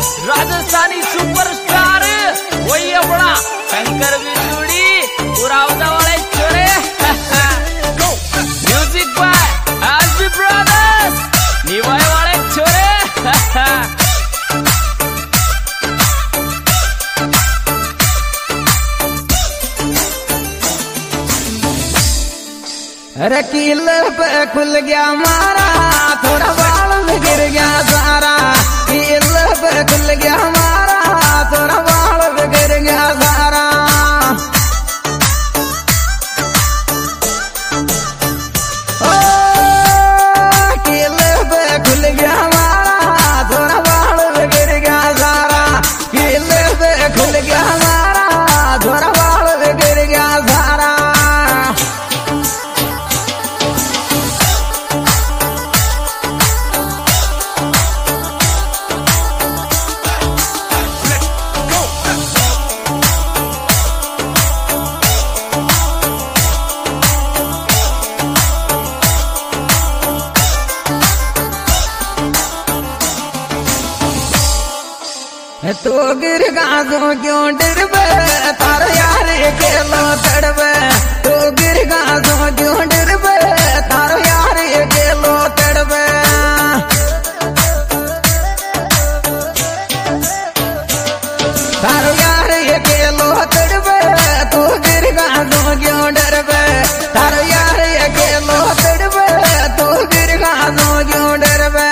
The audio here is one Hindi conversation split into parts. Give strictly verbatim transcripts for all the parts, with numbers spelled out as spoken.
राजस्थानी सुपरस्टार वही अपना शंकर बिजुड़ी उरावदा वाले छोरे म्यूजिक बाय एसबी ब्रदर्स निवाय वाले छोरे अरे कील पे खुल गया मारा थोड़ा बाल में गिर गया सारा कील पे खुल गया मारा थोड़ा बाल में गिर गया सारा ओ कील पे खुल गया मारा थोड़ा बाल में गिर गया सारा कील पे खुल गया मारा थोड़ा बाल में गिर गया सारा तो गिर गाजों क्यों डरबे तार यार अकेलो तड़बे तो गिर गाजों क्यों डरबे तार यार अकेलो तड़बे तार यार अकेलो तड़बे तो गिर गाजों क्यों डरबे तार यार अकेलो तड़बे तो गिर गाजों क्यों डरबे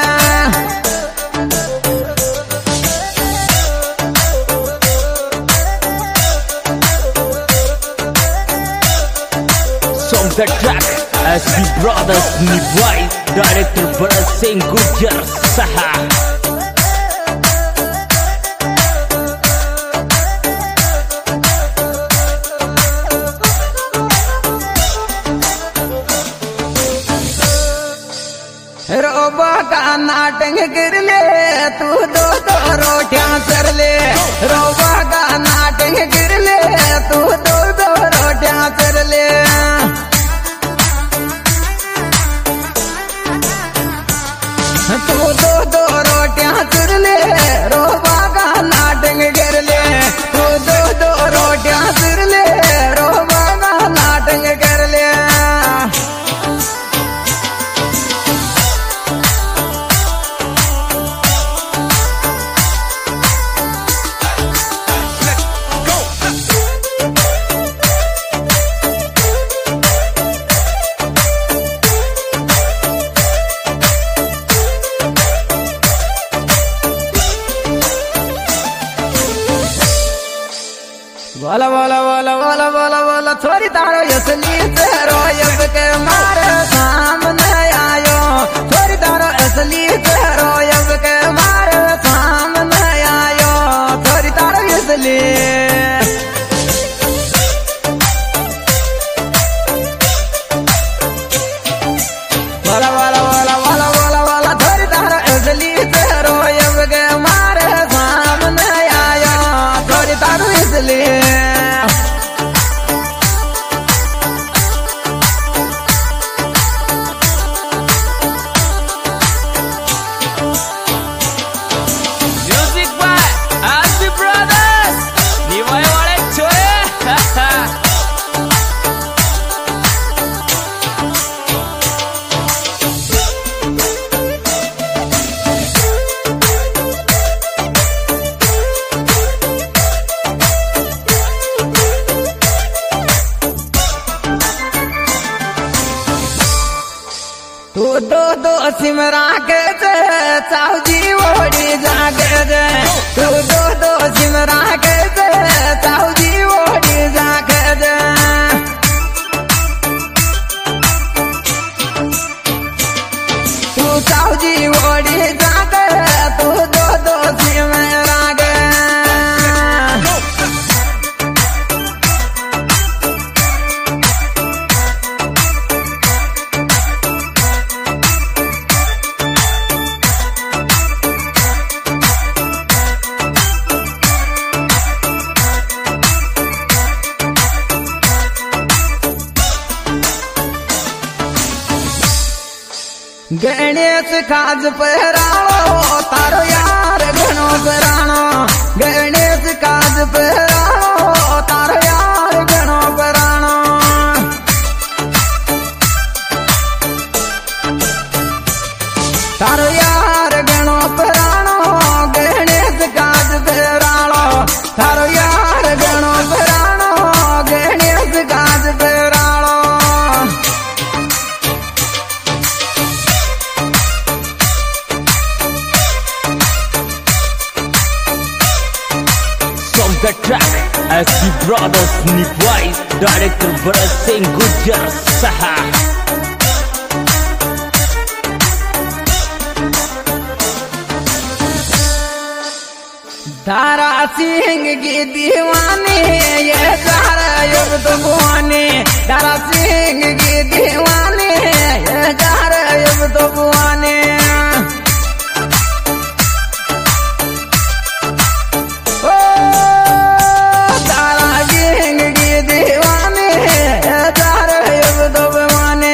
the track S B Brothers Nivai Director Bharat Singh Gujjar Saha रोबा का नाटक गिर ले तू दो दो रोटियां कर ले रोबा का नाटक गिर ले तू दो दो रोटियां कर ले तू दो दो रोटियां कर ले रोबा का नाटक गिर ले तू दो दो रोटियां कर ले रोबा का नाटक कर ले वाला वाला वाला वाला वाला वाला थोड़ी तारो असली तेरो यब के मारे सामने आयो थोड़ी तारो असली तेरो यब के मारे सामने आयो थोड़ी तारो असली वाला वाला वाला वाला वाला वाला थोड़ी तारो असली तेरो यब के मारे सामने आयो थोड़ी तारो असली तू दो दो सिमरा के चाऊ जी ओढ़ी जागे दे तू दो दो सिमरा के चाऊ जी ओढ़ी जागे दे तू चाऊ जी ओढ़ी जागे तू दो दो सिमरा के गणेश काज पहराओ तारो यार घणो पहराओ the track S C Brothers Nivai, Director Bharat Singh Gujjar Saha. Dara Singh की दीवानी ये सारा युग तो बुआने, दारा सिंह की दीवानी ये सारा युग तो बुआने। ओ दारा सिंह की दीवानी ये सारा युग तो बुआने।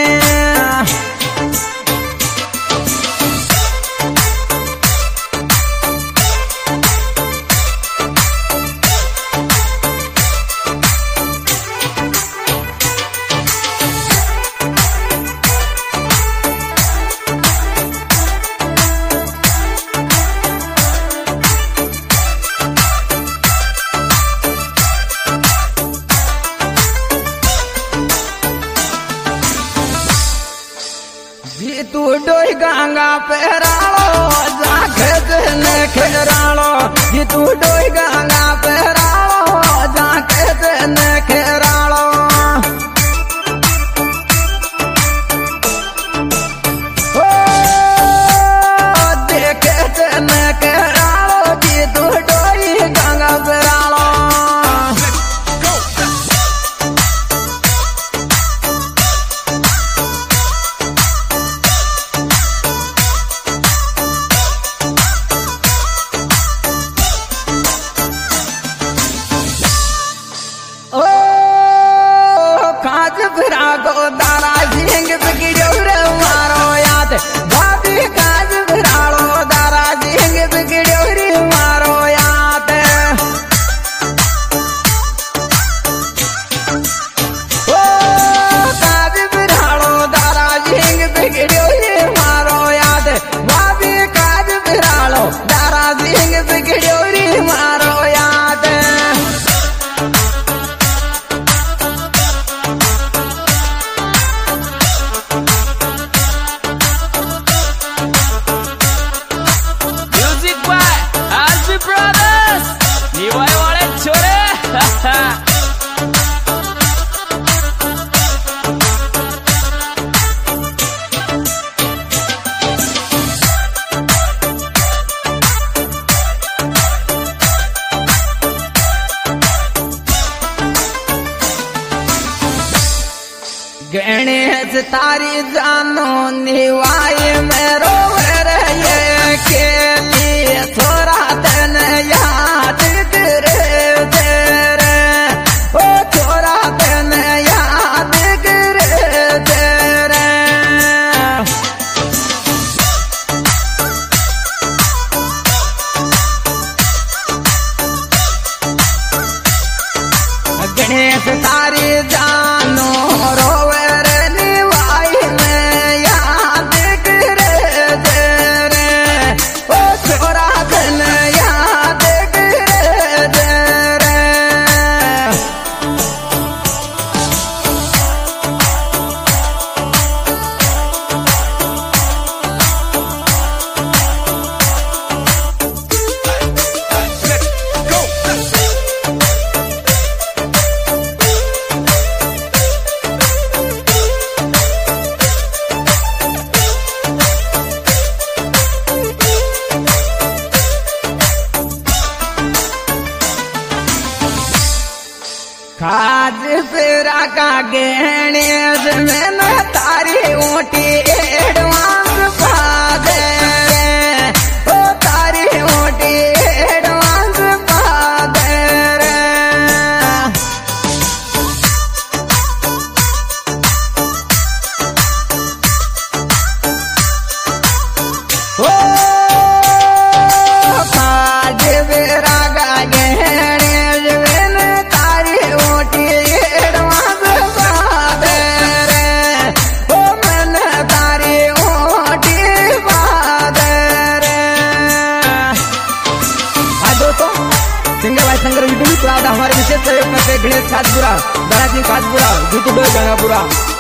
जी तू डोई गंगा पहरालो जाके जने खेरालो, जी तू डोई गंगा पहरालो जाके जने खेरालो। ओ देखे जने खेरालो, जी तू डोई गंगा पहरालो। गो दारा सिंह बिगड़ो रे मारो याद, भाभी काज बिराड़ो दारा सिंह बिगड़ो रे मारो याद। ओ काज बिराड़ो दारा सिंह बिगड़ो रे मारो याद, भाभी काज बिराड़ो दारा सिंह बिगड़ो रे मारो याद। गणेश तारी जानो निवाई में रोवे रहे के लिए थोड़ा दिन याद करे तेरे, ओ थोड़ा दिन याद करे तेरे। गणेश तारी जानो रोवे खाज पेरा का गणेश में न तारी ऊँटी एडवांस पा दे, ओ तारी ऊँटी एडवांस पा दे रे। ओ खाज पेरा का गणेश में न तारी ऊँटी एडवांस पा दे रे, ओ मैंने तारी ऊँटी पा दे रे। हाँ दोस्तों, सिंगर भाई संगर यूट्यूब हमारे विशेष सहयोग करते गणेश खाजपुरा, दारा सिंह खाजपुरा, यूट्यूब गंगापुरा।